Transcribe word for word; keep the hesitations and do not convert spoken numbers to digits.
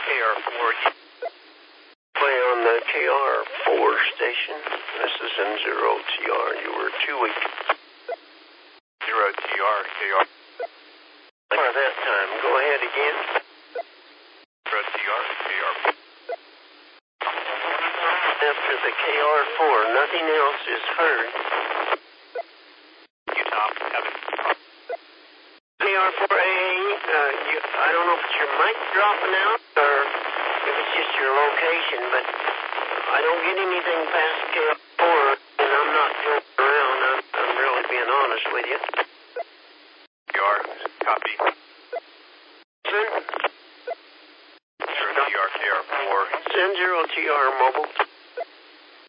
R four. Play on the K R four station. This is N zero T R. You were too weak. Zero T R, K R. For that time, go ahead again. Zero T R, K R. After the K R four, nothing else is heard. You, Tom, Kevin. K R four A A, uh, you, I don't know if it's your mic dropping out or if it's just your location, but I don't get anything past K R four, and I'm not joking around. I'm, I'm really being honest with you. K R, copy. Sir? Zero T R, K R four. Send zero T R mobile